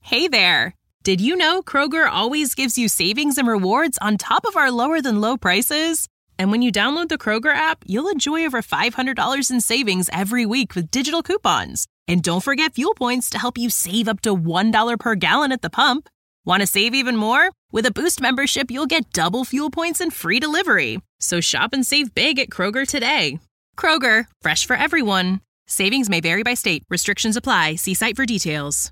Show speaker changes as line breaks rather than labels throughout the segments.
Hey there! Did you know Kroger always gives you savings and rewards on top of our lower-than-low prices? And when you download the Kroger app, you'll enjoy over $500 in savings every week with digital coupons. And don't forget fuel points to help you save up to $1 per gallon at the pump. Want to save even more? With a Boost membership, you'll get double fuel points and free delivery. So shop and save big at Kroger today. Kroger, fresh for everyone. Savings may vary by state. Restrictions apply. See site for details.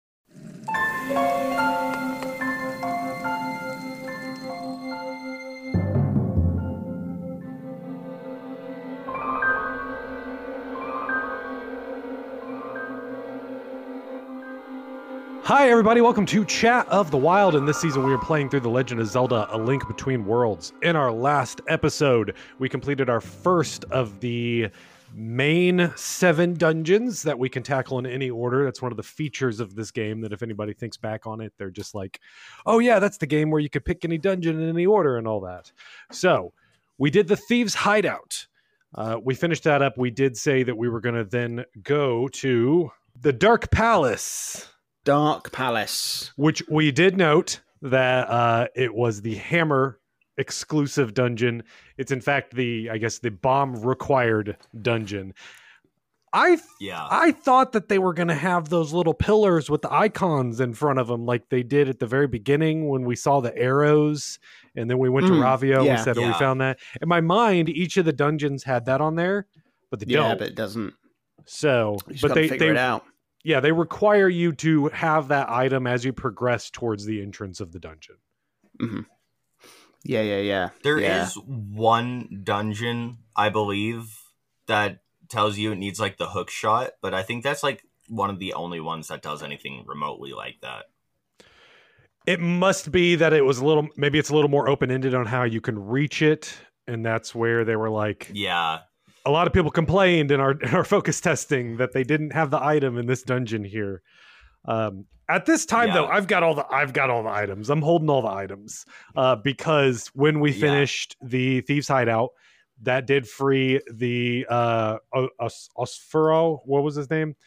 Hi, everybody. Welcome to Chat of the Wild. And this season, we are playing through The Legend of Zelda: A Link Between Worlds. In our last episode, we completed our first of the main 7 dungeons that we can tackle in any order. That's one of the features of this game, that if anybody thinks back on it, they're just like, oh yeah, that's the game where you could pick any dungeon in any order and all that. So we did the Thieves' Hideout. We finished that up. We did say that we were going to then go to the Dark Palace.
Dark Palace.
Which we did note that it was the Hammer exclusive dungeon. It's in fact the bomb required dungeon. I thought that they were going to have those little pillars with the icons in front of them like they did at the very beginning when we saw the arrows, and then we went to Ravio. We said, we found that. In my mind, each of the dungeons had that on there, but they don't.
Yeah, but it doesn't.
So,
but they figure it out.
Yeah, they require you to have that item as you progress towards the entrance of the dungeon.
Mm-hmm. Yeah.
There is one dungeon, I believe, that tells you it needs like the hook shot, but I think that's like one of the only ones that does anything remotely like that.
It must be that it was maybe it's a little more open-ended on how you can reach it, and that's where they were like,
yeah.
A lot of people complained in our focus testing that they didn't have the item in this dungeon here. At this time, though, I've got all the items. I'm holding all the items because when we finished the Thieves' Hideout, that did free the Osfuro. What was his name?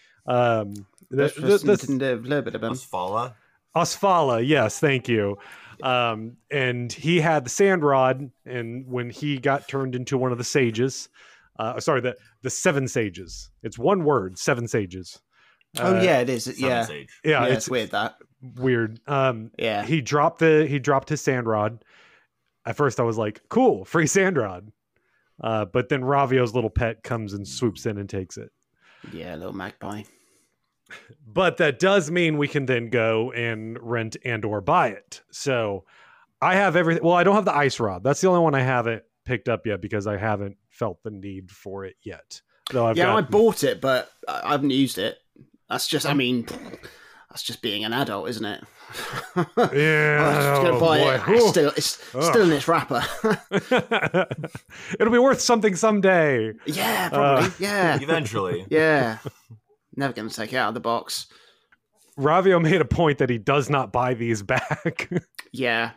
Osfala. Yes, thank you. And he had the sand rod, and when he got turned into one of the sages. The 7 sages. It's one word, 7 sages.
It is. Yeah,
it's
weird. That
weird. He dropped his sand rod. At first, I was like, "Cool, free sand rod." But then Ravio's little pet comes and swoops in and takes it.
Yeah, little magpie.
But that does mean we can then go and rent and/or buy it. So I have everything. Well, I don't have the ice rod. That's the only one I haven't picked up yet because I haven't felt the need for it yet. Though
I bought it, but I haven't used it. That's just, that's just being an adult, isn't it?
Yeah,
I'm just going to buy it. It's still in its wrapper.
It'll be worth something someday.
Yeah, probably. Yeah,
eventually.
Yeah, never going to take it out of the box.
Ravio made a point that he does not buy these back.
Yeah.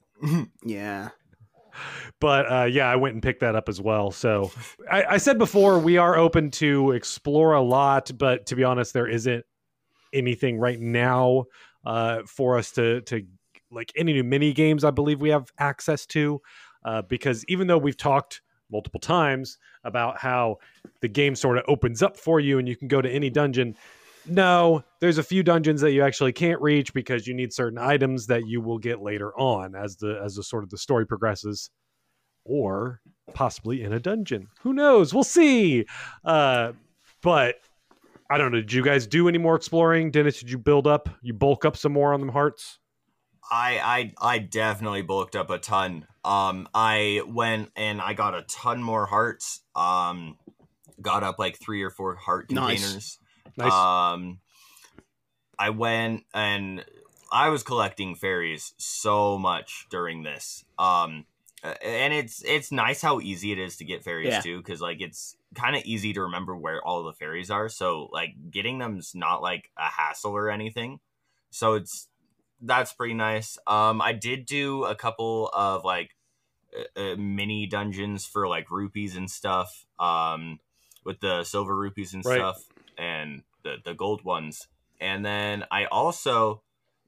But I went and picked that up as well. So I said before, we are open to explore a lot, but to be honest, there isn't anything right now for us to like any new mini games. I believe we have access to because even though we've talked multiple times about how the game sort of opens up for you and you can go to any dungeon. No, there's a few dungeons that you actually can't reach because you need certain items that you will get later on as the sort of the story progresses, or possibly in a dungeon. Who knows? We'll see. But I don't know. Did you guys do any more exploring? Dennis, did you bulk up some more on them hearts?
I definitely bulked up a ton. I went and I got a ton more hearts. Got up like 3 or 4 heart containers.
Nice.
I went and I was collecting fairies so much during this. And it's nice how easy it is to get fairies too, because like it's kind of easy to remember where all the fairies are. So like getting them's not like a hassle or anything. So that's pretty nice. I did do a couple of like mini dungeons for like rupees and stuff. With the silver rupees and stuff, and the gold ones. And then I also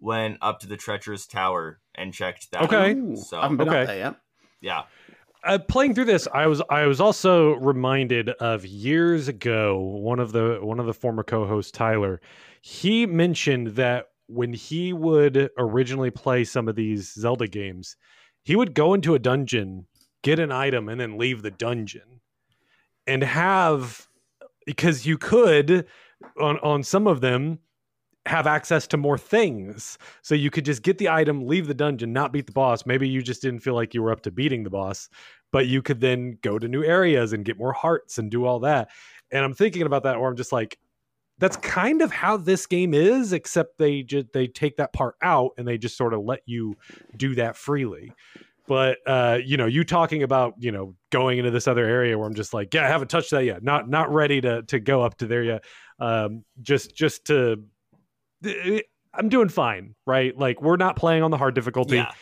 went up to the treacherous tower and checked that.
Okay.
Ooh,
So
I haven't been up there yet.
yeah.
Playing through this, I was also reminded of years ago. One of the former co-hosts, Tyler, he mentioned that when he would originally play some of these Zelda games, he would go into a dungeon, get an item, and then leave the dungeon, and have, because you could on some of them have access to more things, so you could just get the item, leave the dungeon, not beat the boss. Maybe you just didn't feel like you were up to beating the boss, but you could then go to new areas and get more hearts and do all that. And I'm thinking about that, where I'm just like, that's kind of how this game is, except they take that part out and they just sort of let you do that freely. But you talking about, going into this other area where I'm just like, yeah, I haven't touched that yet, not ready to go up to there yet. Just to, I'm doing fine, right? Like, we're not playing on the hard difficulty.
Yeah.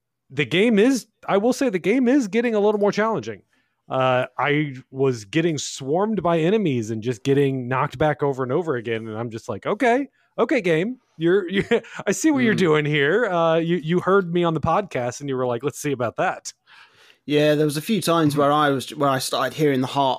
I will say the game is getting a little more challenging. I was getting swarmed by enemies and just getting knocked back over and over again. And I'm just like, okay, game. I see what you're doing here. You heard me on the podcast and you were like, let's see about that.
Yeah, there was a few times where I started hearing the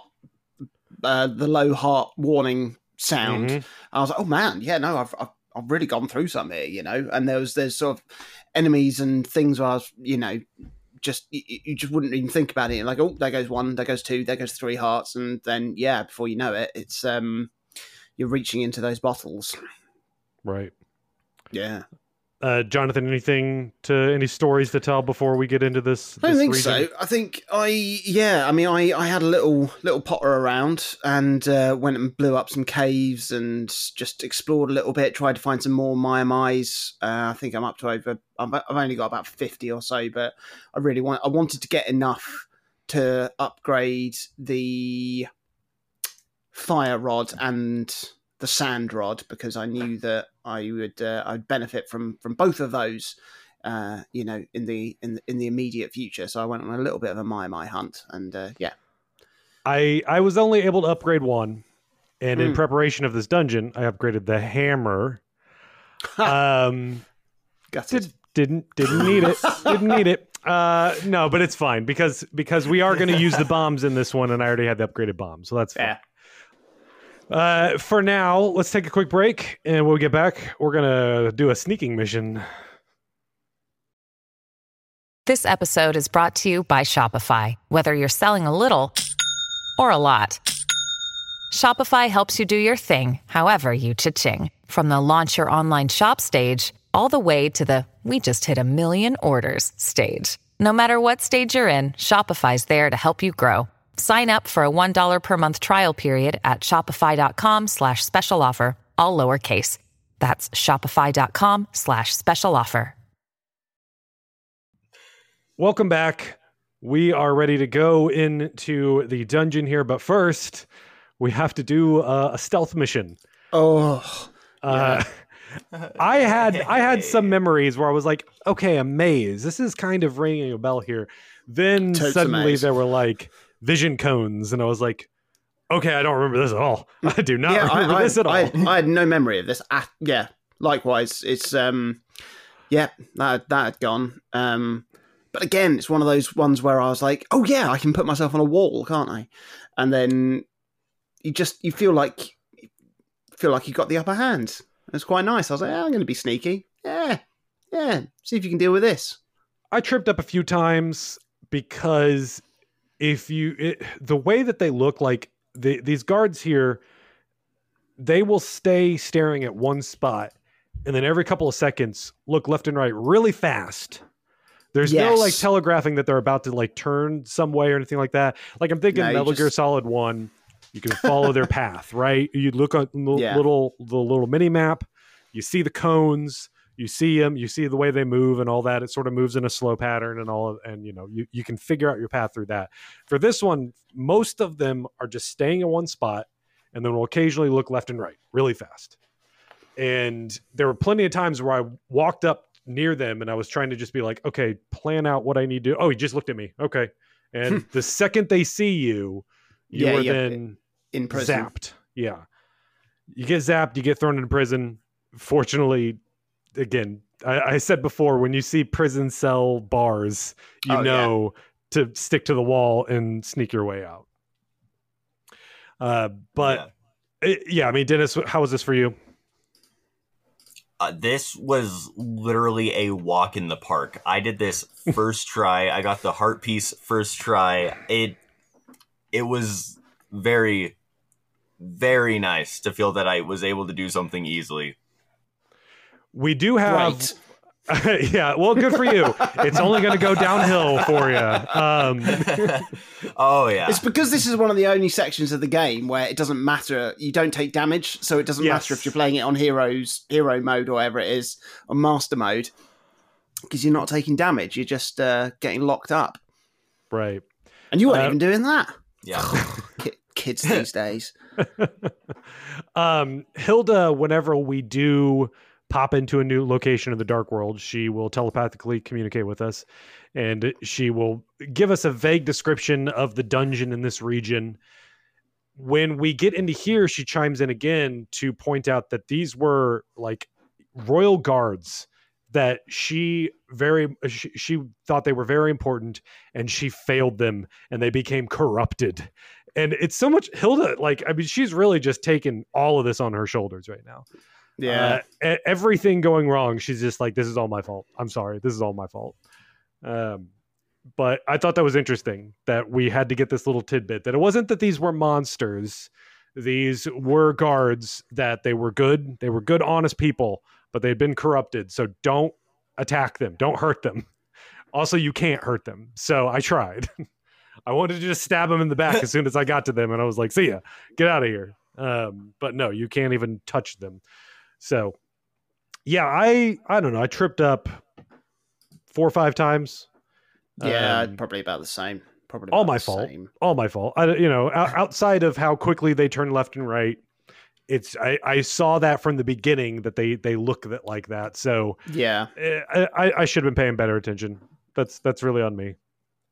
low heart warning sound.
Mm-hmm.
I was like, oh man, yeah, no, I've really gone through some here, And there's sort of enemies and things where I was, just you just wouldn't even think about it. Like, oh, there goes 1, there goes 2, there goes 3 hearts, and then before you know it, it's you're reaching into those bottles.
Right.
Yeah.
Jonathan, any stories to tell before we get into this?
I don't think
region?
so. I think I had a little potter around and went and blew up some caves and just explored a little bit, tried to find some more Maiamais. I think I'm up to I've only got about 50 or so, but I wanted to get enough to upgrade the fire rod and the sand rod, because I knew that I'd benefit from both of those, in the immediate future. So I went on a little bit of a Maiamai hunt, and
I was only able to upgrade one, and in preparation of this dungeon, I upgraded the hammer. Didn't need it. Didn't need it. No, but it's fine because we are going to use the bombs in this one, and I already had the upgraded bomb, so that's fine.
Yeah.
For now, let's take a quick break, and when we get back, we're going to do a sneaking mission.
This episode is brought to you by Shopify. Whether you're selling a little or a lot, Shopify helps you do your thing, however you cha-ching. From the launch your online shop stage, all the way to the we just hit 1 million orders stage. No matter what stage you're in, Shopify's there to help you grow. Sign up for a $1 per month trial period at shopify.com/special offer, all lowercase. That's shopify.com/special offer.
Welcome back. We are ready to go into the dungeon here, but first, we have to do a stealth mission.
Oh, yeah.
I had some memories where I was like, okay, a maze. This is kind of ringing a bell here. Then
Totes
suddenly there were like vision cones, and I was like, okay, I don't remember this at all. I do not remember this at all.
I had no memory of this. Likewise, it's that had gone. But again, it's one of those ones where I was like, oh yeah, I can put myself on a wall, can't I? And then you feel like you got the upper hand. It's quite nice. I was like, I'm going to be sneaky. Yeah. See if you can deal with this.
I tripped up a few times because the way that they look, like these guards here, they will stay staring at one spot and then every couple of seconds look left and right really fast. There's no like telegraphing that they're about to like turn some way or anything like that. Like I'm thinking Metal Gear Solid 1, you can follow their path, right? You look at the little mini map, you see the cones, you see them, you see the way they move and all that. It sort of moves in a slow pattern and you can figure out your path through that. For this one, most of them are just staying in one spot and then will occasionally look left and right really fast. And there were plenty of times where I walked up near them and I was trying to just be like, okay, plan out what I need to do. Oh, he just looked at me. Okay. And the second they see you are then
in prison.
Zapped. Yeah. You get zapped, you get thrown into prison. Fortunately, again, I said before, when you see prison cell bars, you know to stick to the wall and sneak your way out. But I mean, Dennis, how was this for you?
This was literally a walk in the park. I did this first try. I got the heart piece first try. It was very, very nice to feel that I was able to do something easily.
We do have... Right. Yeah, well, good for you. It's only going to go downhill for you.
Oh, yeah.
It's because this is one of the only sections of the game where it doesn't matter. You don't take damage, so it doesn't matter if you're playing it on hero mode or whatever it is, or master mode, because you're not taking damage. You're just getting locked up.
Right.
And you weren't even doing that.
Yeah.
Kids these days.
Hilda, whenever we do pop into a new location in the Dark World, she will telepathically communicate with us, and she will give us a vague description of the dungeon in this region. When we get into here, she chimes in again to point out that these were like royal guards that she thought they were very important, and she failed them, and they became corrupted. And it's so much Hilda, like, I mean, she's really just taken all of this on her shoulders right now.
Yeah.
Everything going wrong, she's just like, this is all my fault. I'm sorry. This is all my fault. But I thought that was interesting that we had to get this little tidbit that it wasn't that these were monsters. These were guards, that they were good. They were good, honest people, but they'd been corrupted. So don't attack them. Don't hurt them. Also, you can't hurt them. So I tried. I wanted to just stab them in the back as soon as I got to them. And I was like, see ya, get out of here. But no, you can't even touch them. So, yeah, I don't know. I tripped up 4 or 5 times.
Yeah, probably about the same. Probably
all my fault. All my fault. Outside of how quickly they turn left and right, I saw that from the beginning that they look like that. So
yeah,
I should have been paying better attention. That's really on me.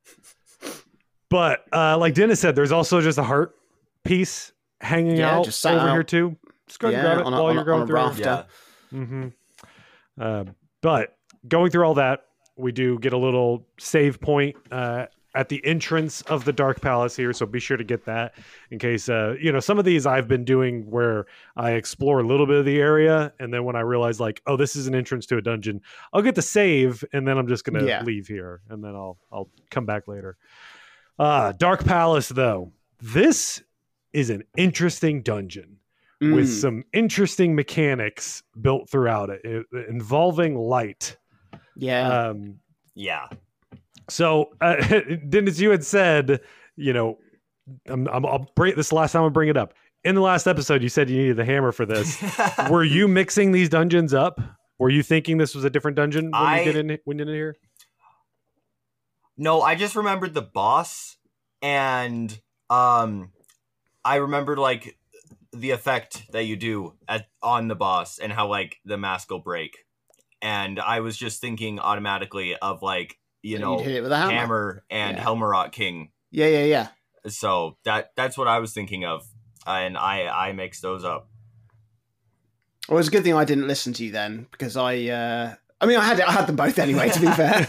But like Dennis said, there's also just a heart piece hanging out just over here too. Just go and grab it while you're going through.
Rafter.
Yeah. Mm-hmm. But going through all that, we do get a little save point at the entrance of the Dark Palace here, so be sure to get that in case some of these I've been doing where I explore a little bit of the area, and then when I realize like, oh, this is an entrance to a dungeon, I'll get the save, and then I'm just gonna leave here, and then I'll come back later. Dark Palace, though, this is an interesting dungeon with some interesting mechanics built throughout it involving light.
Yeah.
Yeah.
So, Dennis, you had said, I'll bring this last time. I'll bring it up. In the last episode, you said you needed the hammer for this. Were you mixing these dungeons up? Were you thinking this was a different dungeon when you get in here?
No, I just remembered the boss, and I remembered like the effect that you do on the boss and how like the mask will break. And I was just thinking automatically of like, hit it with a hammer and Helmarot King.
Yeah.
So that's what I was thinking of, and I mixed those up.
Well, it's a good thing I didn't listen to you then, because I had them both anyway. To be fair,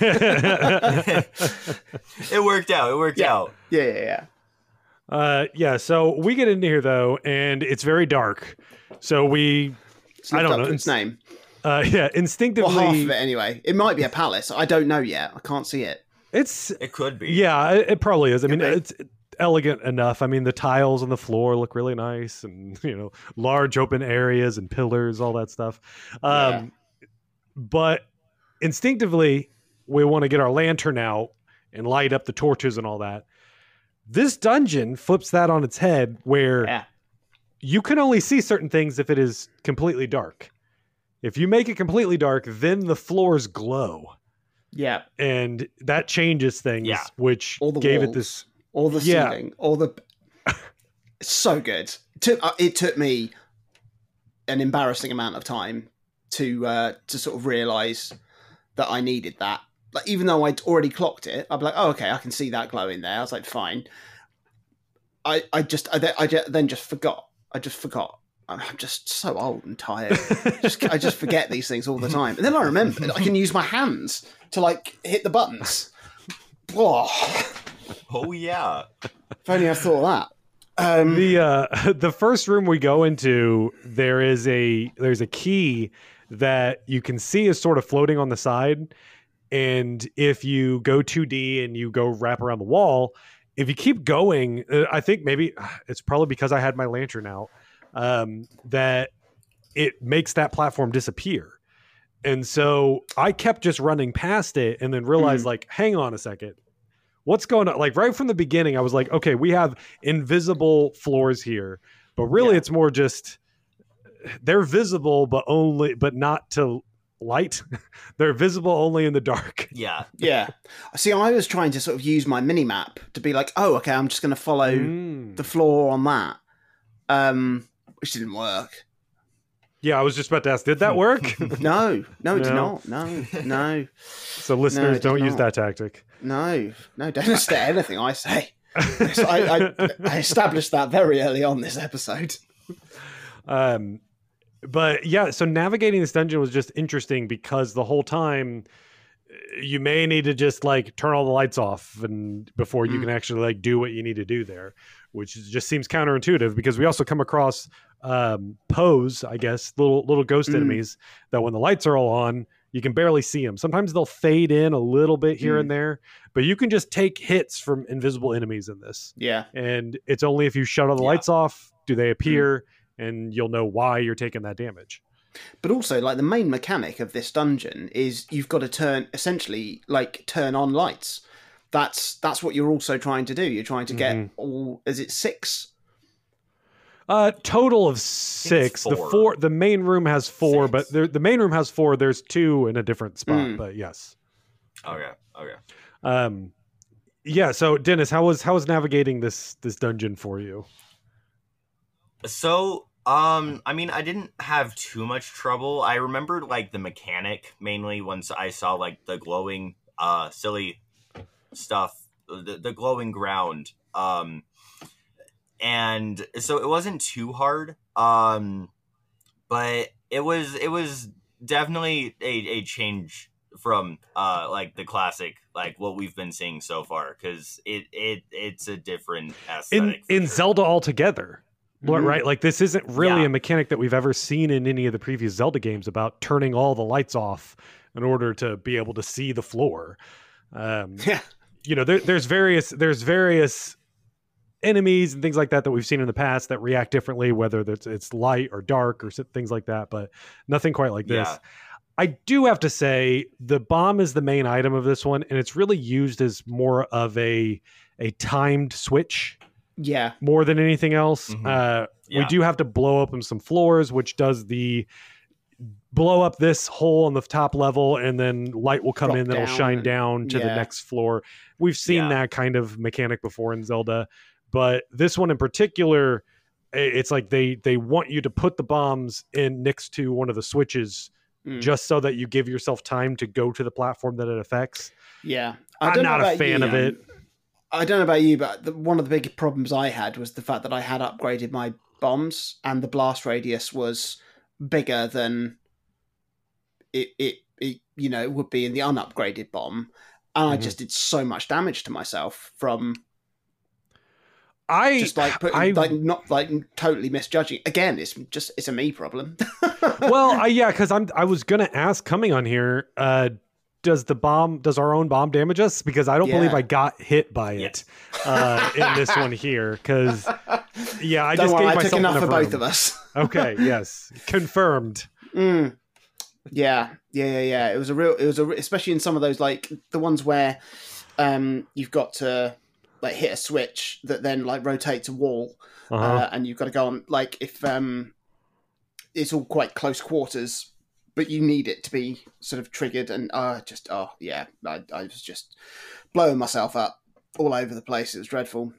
it worked out.
Yeah.
So we get into here though, and it's very dark. So I don't know
its name.
Instinctively,
well, half of it anyway. It might be a palace. I don't know yet. I can't see it.
It could be.
Yeah, it probably is. I mean, it's elegant enough. I mean, the tiles on the floor look really nice, and large open areas and pillars, all that stuff. But instinctively, we want to get our lantern out and light up the torches and all that. This dungeon flips that on its head, where you can only see certain things if it is completely dark. If you make it completely dark, then the floors glow.
Yeah.
And that changes things, which
all the
gave
walls,
it this...
all the ceiling, all the... It's so good. It took me an embarrassing amount of time to sort of realise that I needed that. Like, even though I'd already clocked it, I'd be like, oh, okay, I can see that glow in there. I was like, fine. I then just forgot. I just forgot. I'm just so old and tired. I just forget these things all the time. And then I remember I can use my hands to like hit the buttons. Whoa.
Oh yeah.
If only I thought of that.
The first room we go into, there's a key that you can see is sort of floating on the side. And if you go 2D and you go wrap around the wall, if you keep going, I think maybe it's probably because I had my lantern out, that it makes that platform disappear. And so I kept just running past it and then realized like, hang on a second. What's going on? Like right from the beginning, I was like, okay, we have invisible floors here, but really it's more just they're visible, but not to light. They're visible only in the dark.
Yeah.
Yeah. See, I was trying to sort of use my mini map to be like, oh, okay, I'm just going to follow the floor on that, which didn't work.
Yeah, I was just about to ask, did that work?
No, it did not. No.
So listeners, don't use that tactic.
No, don't listen to anything I say. I established that very early on this episode.
But yeah, so navigating this dungeon was just interesting because the whole time you may need to just like turn all the lights off and before you can actually like do what you need to do there, which just seems counterintuitive because we also come across pose, I guess, little ghost enemies that when the lights are all on, you can barely see them. Sometimes they'll fade in a little bit here and there, but you can just take hits from invisible enemies in this.
Yeah.
And it's only if you shut all the lights off do they appear. And you'll know why you're taking that damage.
But also, like, the main mechanic of this dungeon is you've got to turn on lights. That's what you're also trying to do. You're trying to get is it 6?
Total of 6. The main room has 4, but the main room has 4. There's 2 in a different spot, but yes.
Okay.
Yeah. So Dennis, how was navigating this dungeon for you?
So, I mean, I didn't have too much trouble. I remembered like the mechanic mainly once I saw like the glowing, silly stuff, the glowing ground. And so it wasn't too hard. But it was definitely a change from like the classic, like what we've been seeing so far, because it's a different aesthetic
in Zelda altogether. Right, like this isn't really a mechanic that we've ever seen in any of the previous Zelda games about turning all the lights off in order to be able to see the floor. You know, there's various enemies and things like that we've seen in the past that react differently, whether it's light or dark or things like that, but nothing quite like this. I do have to say the bomb is the main item of this one, and it's really used as more of a timed switch.
Yeah.
More than anything else. We do have to blow up some floors, which does the blow up this hole on the top level, and then light will come in that'll shine down to the next floor. We've seen that kind of mechanic before in Zelda, but this one in particular, it's like they want you to put the bombs in next to one of the switches just so that you give yourself time to go to the platform that it affects.
Yeah.
I'm not a fan of it.
I don't know about you, but one of the big problems I had was the fact that I had upgraded my bombs and the blast radius was bigger than it would be in the unupgraded bomb. And I just did so much damage to myself from not totally misjudging. Again, it's a me problem.
Well, because I was going to ask coming on here, does our own bomb damage us? Because I don't believe I got hit by it in this one here. Because I just gave myself
enough for both of us.
Okay, yes, confirmed.
Yeah. It was especially in some of those like the ones where you've got to like hit a switch that then like rotates a wall, and you've got to go on like if it's all quite close quarters. But you need it to be sort of triggered, and I was just blowing myself up all over the place. It was dreadful.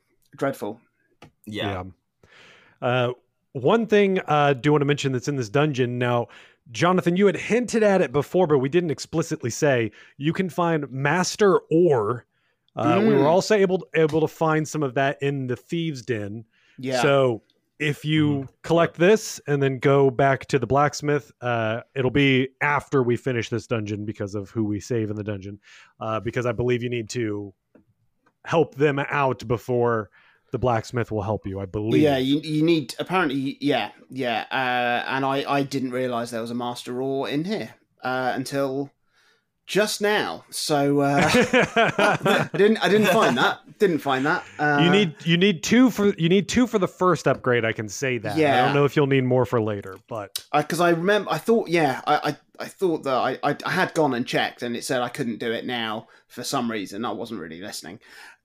Yeah. One thing I do want to mention that's in this dungeon now, Jonathan, you had hinted at it before, but we didn't explicitly say you can find Master Ore. We were also able to find some of that in the Thieves' Den.
Yeah.
So if you collect this and then go back to the blacksmith, it'll be after we finish this dungeon because of who we save in the dungeon. Because I believe you need to help them out before the blacksmith will help you, I believe.
Yeah, you need, apparently, yeah. And I didn't realize there was a master ore in here until just now. So I didn't find that.
You need two for the first upgrade. I can say that.
Yeah.
I don't know if you'll need more for later, but
because I thought that I had gone and checked, and it said I couldn't do it now for some reason. I wasn't really listening.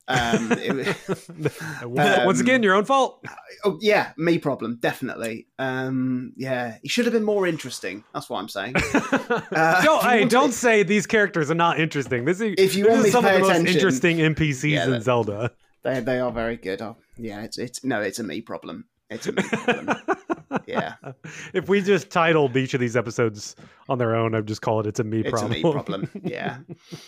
Once again, your own fault.
Oh yeah, me problem, definitely. Yeah, he should have been more interesting. That's what I'm saying.
Don't say these characters are not interesting.
If you want me to
some
pay
of the
attention,
most interesting NPCs in Zelda.
They are very good. Oh, yeah, it's a me problem. It's a me problem. Yeah.
If we just titled each of these episodes on their own, I'd just call it "It's a Me Problem."
It's a me problem. Yeah.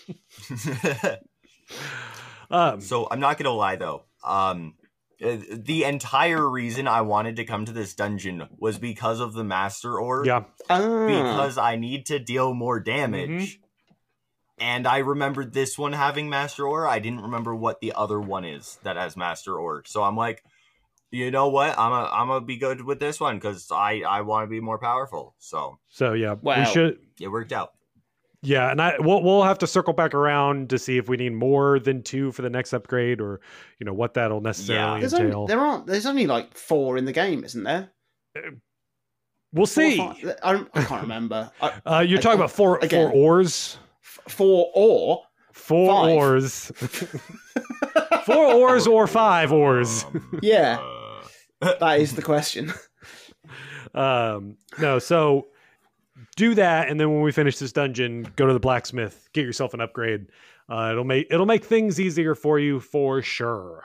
So I'm not gonna lie though. The entire reason I wanted to come to this dungeon was because of the Master Ore.
Yeah.
Because I need to deal more damage. And I remembered this one having Master Ore. I didn't remember what the other one is that has Master Ore. So I'm like, you know what? I'm gonna be good with this one because I want to be more powerful. So
yeah,
wow.
We should.
It worked out.
Yeah, and we'll have to circle back around to see if we need more than 2 for the next upgrade, or what that'll necessarily entail.
There's only like 4 in the game, isn't there?
We'll see.
I can't remember.
You're talking about 4 ores.
4 ore.
4
5.
ores. 4 ores or 5 ores.
Yeah, that is the question.
No, so. Do that, and then when we finish this dungeon, go to the blacksmith, get yourself an upgrade. It'll make things easier for you for sure.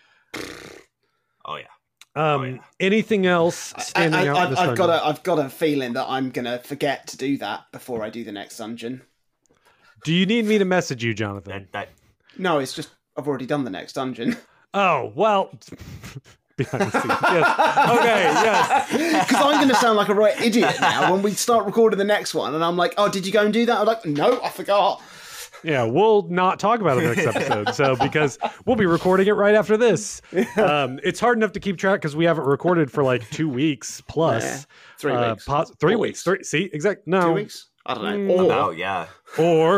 Oh yeah.
Anything else standing out?
I've got a feeling that I'm gonna forget to do that before I do the next dungeon.
Do you need me to message you, Jonathan?
No, it's just I've already done the next dungeon.
Oh well. Behind the scenes. Yes. Okay, yes.
Because I'm going to sound like a right idiot now when we start recording the next one, and I'm like, "Oh, did you go and do that?" I'm like, "No, I forgot."
Yeah, we'll not talk about it in the next episode. So because we'll be recording it right after this. It's hard enough to keep track because we haven't recorded for like 2 weeks plus.
Yeah. 3 weeks.
3 weeks. 3. See, exact. No,
2 weeks. I don't know.
About yeah.
Or.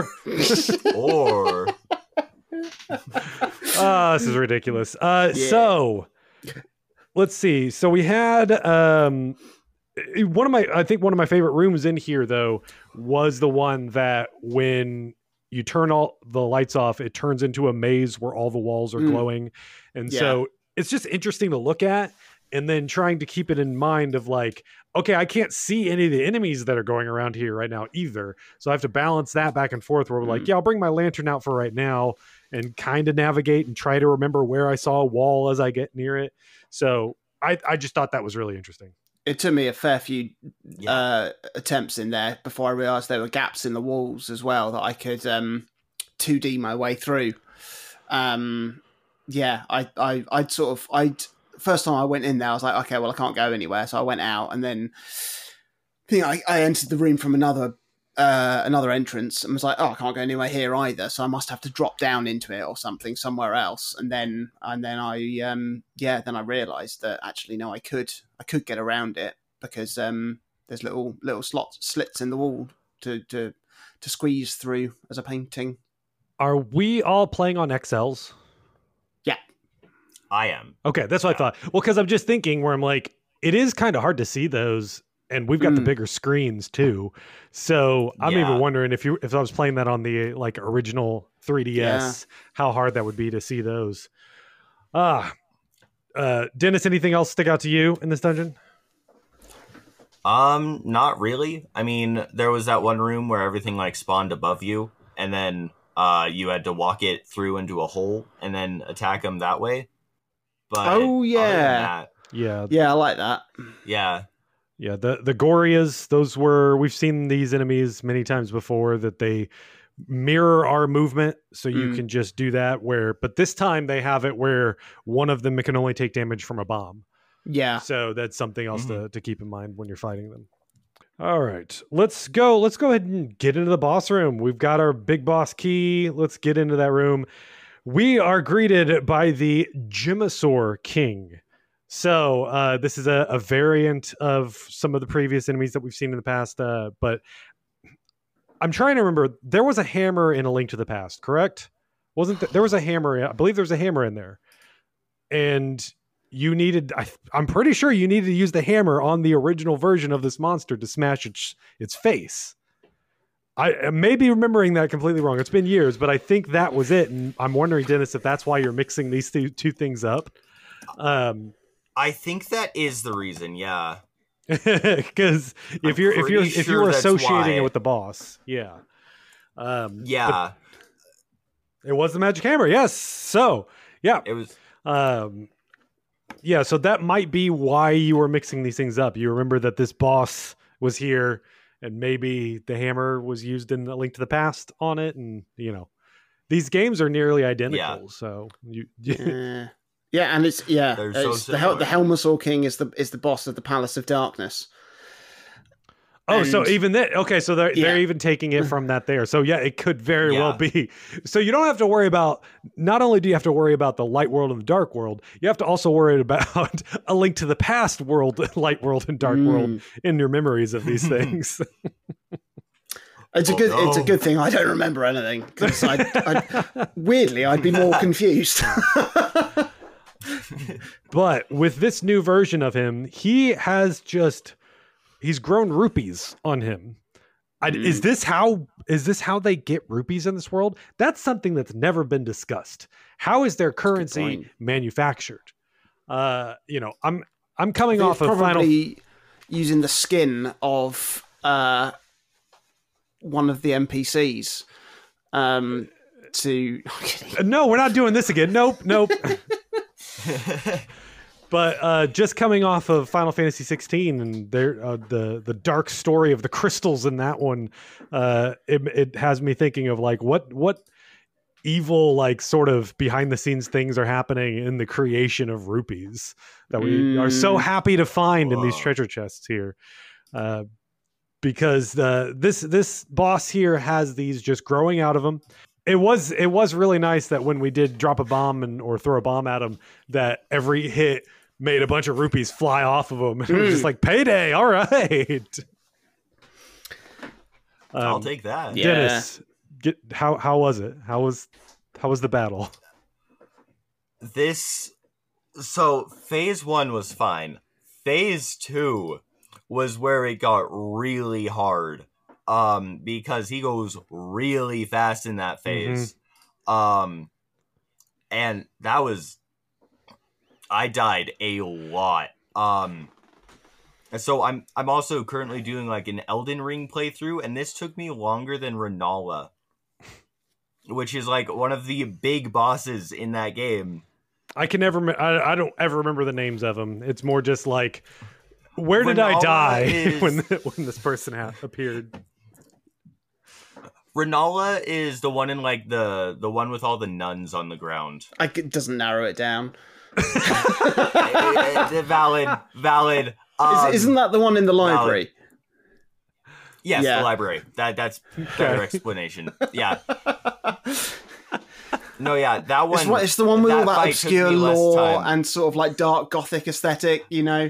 This is ridiculous. So. Let's see. So we had one of my favorite rooms in here though was the one that when you turn all the lights off, it turns into a maze where all the walls are glowing. And so it's just interesting to look at, and then trying to keep it in mind of like, okay, I can't see any of the enemies that are going around here right now either. So I have to balance that back and forth where we're like, yeah, I'll bring my lantern out for right now and kind of navigate and try to remember where I saw a wall as I get near it. So I just thought that was really interesting.
It took me a fair few attempts in there before I realised there were gaps in the walls as well that I could 2D my way through. First time I went in there, I was like, okay, well, I can't go anywhere. So I went out, and then I entered the room from another entrance and was like, oh, I can't go anywhere here either. So I must have to drop down into it or something somewhere else. And then I realised that actually, no, I could get around it because there's little slits in the wall to squeeze through as a painting.
Are we all playing on XLs?
Yeah.
I am.
Okay, that's what I thought. Well, because I'm just thinking where I'm like, it is kind of hard to see those, and we've got the bigger screens too. So I'm even wondering if I was playing that on the like original 3DS, how hard that would be to see those. Dennis, anything else stick out to you in this dungeon?
Not really. I mean, there was that one room where everything like spawned above you, and then you had to walk it through into a hole and then attack them that way. But
I like that.
Yeah.
Yeah, the Gorias, we've seen these enemies many times before that they mirror our movement, so you can just do that but this time they have it where one of them can only take damage from a bomb.
Yeah.
So that's something else to keep in mind when you're fighting them. All right, let's go ahead and get into the boss room. We've got our big boss key. Let's get into that room. We are greeted by the Jimisaur King. So this is a variant of some of the previous enemies that we've seen in the past, but I'm trying to remember. There was a hammer in A Link to the Past, correct? There was a hammer? I believe there was a hammer in there. And you needed, I'm pretty sure you needed to use the hammer on the original version of this monster to smash its face. I may be remembering that completely wrong. It's been years, but I think that was it. And I'm wondering, Dennis, if that's why you're mixing these two things up.
I think that is the reason. Yeah.
Because if you were associating it with the boss, yeah.
Yeah.
It was the magic hammer. Yes. So yeah,
it was.
Yeah. So that might be why you were mixing these things up. You remember that this boss was here, and maybe the hammer was used in A Link to the Past on it, and these games are nearly identical.
Yeah.
So
yeah, and it's
the
Helmasaur King is the boss of the Palace of Darkness.
Oh, so even that, okay, so they're even taking it from that there. So yeah, it could very well be. So you don't have to worry about, not only do you have to worry about the light world and the dark world, you have to also worry about A Link to the Past world, light world and dark world in your memories of these things.
It's a good thing I don't remember anything, because weirdly I'd be more confused.
But with this new version of him, he's grown rupees on him. Is this how they get rupees in this world? That's something that's never been discussed. How is their currency manufactured? I'm coming off of
probably using the skin of one of the NPCs.
No, we're not doing this again. Nope. But just coming off of Final Fantasy 16 and the dark story of the crystals in that one, it has me thinking of like what evil, like, sort of behind the scenes things are happening in the creation of rupees that we are so happy to find in these treasure chests here. Because this boss here has these just growing out of him. It was really nice that when we did drop a bomb or throw a bomb at him, that every hit made a bunch of rupees fly off of him. It was just like, payday, all right.
I'll take that.
Dennis, how was it? How was the battle?
So phase 1 was fine. Phase 2 was where it got really hard. Because he goes really fast in that phase. And that was, I died a lot. And so I'm also currently doing like an Elden Ring playthrough, and this took me longer than Renala, which is like one of the big bosses in that game.
I don't ever remember the names of them. It's more just like, where did I die when this person appeared?
Renala is the one in like the one with all the nuns on the ground.
It doesn't narrow it down.
Valid.
Isn't that the one in the library?
Valid. Yes, the library. That's better explanation. Yeah. No, yeah, that one.
It's the one with all that obscure lore and sort of like dark gothic aesthetic,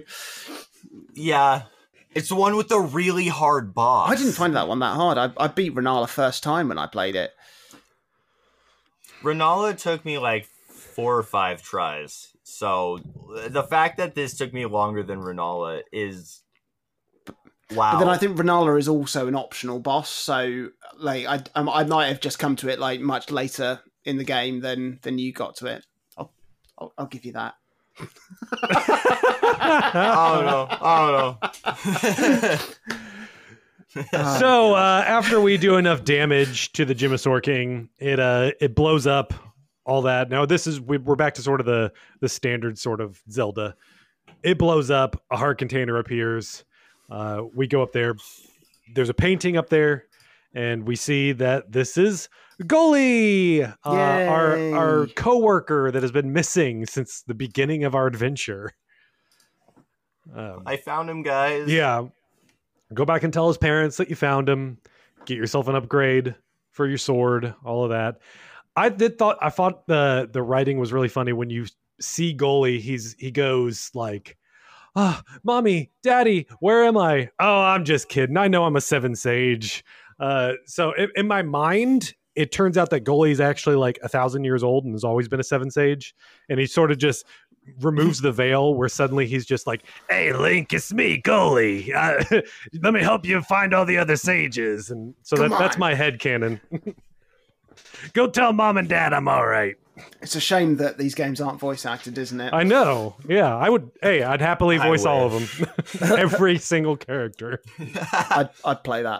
Yeah. It's the one with the really hard boss.
I didn't find that one that hard. I beat Renala first time when I played it.
Renala took me like 4 or 5 tries. So the fact that this took me longer than Renala is wow.
But then I think Renala is also an optional boss. So like I might have just come to it like much later in the game than you got to it. I'll give you that.
Oh no.
So after we do enough damage to the Jimisaur King, it blows up all that. Now we're back to sort of the standard sort of Zelda. It blows up, a heart container appears. We go up there. There's a painting up there, and we see that this is Gully, our co-worker that has been missing since the beginning of our adventure.
I found him, guys.
Yeah. Go back and tell his parents that you found him. Get yourself an upgrade for your sword, all of that. I thought the writing was really funny when you see Goalie. He goes like, "Oh, mommy, daddy, where am I? Oh, I'm just kidding. I know I'm a 7 sage." So in my mind, it turns out that Goalie is actually like 1,000 years old and has always been a 7 sage. And he sort of just removes the veil where suddenly he's just like, "Hey, Link, it's me, Goalie. Let me help you find all the other sages." And so that's my headcanon. Go tell mom and dad I'm all right.
It's a shame that these games aren't voice acted, isn't it?
I know. Yeah, I would. Hey, I'd happily voice all of them. Every single character.
I'd play that.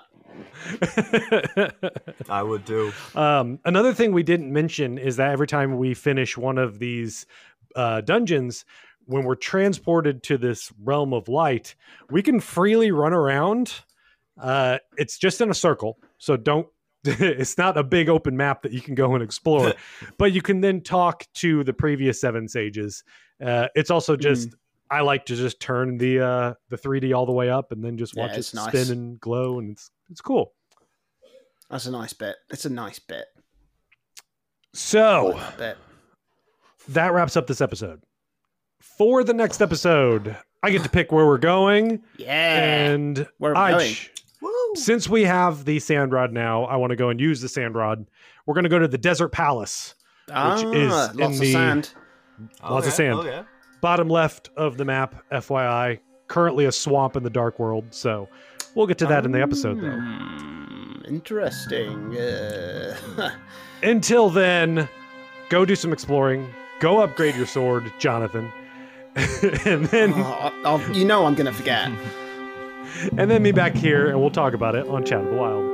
I would too.
Another thing we didn't mention is that every time we finish one of these dungeons, when we're transported to this realm of light, we can freely run around. It's just in a circle, so don't. It's not a big open map that you can go and explore, but you can then talk to the previous 7 sages. It's also just I like to just turn the 3D all the way up and then just watch it spin and glow, and it's cool.
That's a nice bit. It's a nice bit.
So that wraps up this episode. For the next episode, I get to pick where we're going.
Yeah,
and
where are we going?
Since we have the sand rod now, I want to go and use the sand rod. We're going to go to the Desert Palace, which is
lots of sand.
Lots of sand.
Okay.
Bottom left of the map, FYI. Currently a swamp in the Dark World, so we'll get to that in the episode, though.
Interesting.
Until then, go do some exploring. Go upgrade your sword, Jonathan. And then...
you know I'm going to forget.
And then me back here, and we'll talk about it on Chat of the Wild.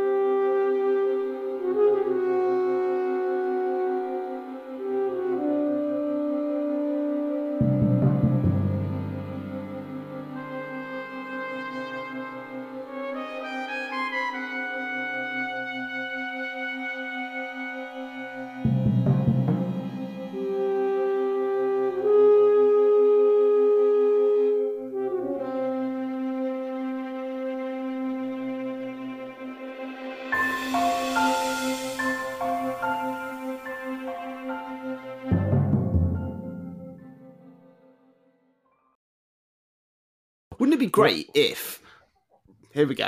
Wouldn't it be great if... Here we go.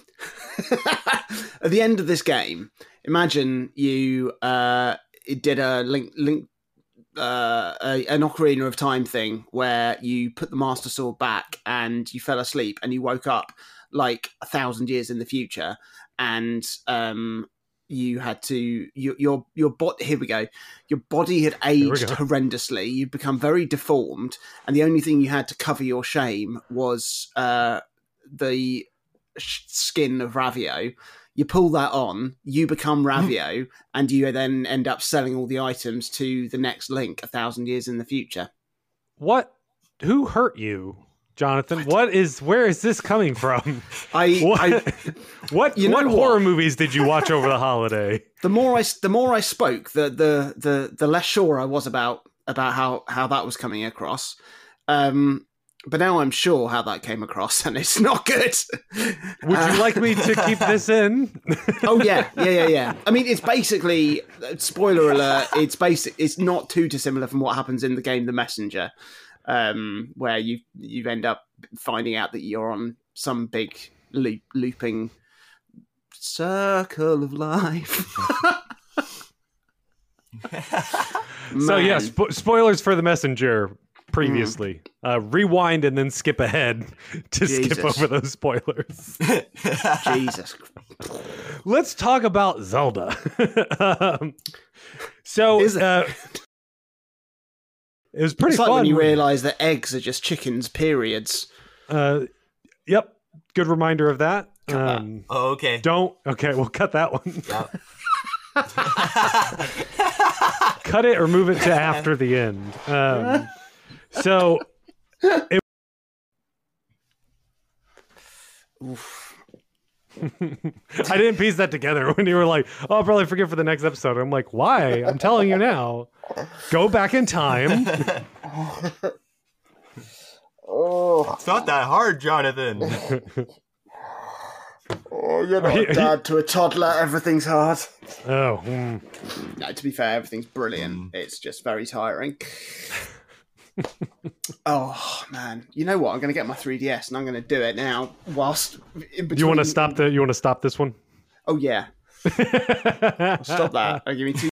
At the end of this game, imagine you did a an Ocarina of Time thing where you put the Master Sword back and you fell asleep and you woke up like 1,000 years in the future, and you had to your body. Here we go. Your body had aged horrendously. You'd become very deformed, and the only thing you had to cover your shame was the skin of Ravio. You pull that on, you become Ravio, and you then end up selling all the items to the next Link 1,000 years in the future.
What? Who hurt you, Jonathan? Where is this coming from? What horror movies did you watch over the holiday?
The more I spoke, the less sure I was about how that was coming across. But now I'm sure how that came across, and it's not good.
Would you like me to keep this in?
Oh yeah. I mean, it's basically, spoiler alert. It's not too dissimilar from what happens in the game The Messenger, where you end up finding out that you're on some big looping circle of life.
So yeah, spoilers for The Messenger. Previously, rewind and then skip ahead to skip over those spoilers.
Jesus.
Let's talk about Zelda. It was pretty fun.
When you realise that eggs are just chickens, periods.
Yep. Good reminder of that.
Okay.
Okay, we'll cut that one. Yep. Cut it or move it to after the end. So, I didn't piece that together when you were like, "Oh, I'll probably forget for the next episode." I'm like, "Why?" I'm telling you now. Go back in time.
Oh,
It's not that hard, Jonathan.
you're not a dad to a toddler. Everything's hard.
Oh.
No, to be fair, everything's brilliant. It's just very tiring. Oh man, you know what? I'm going to get my 3DS and I'm going to do it now. Whilst in between...
You want to stop this one?
Oh yeah. Stop that. I'll give me 2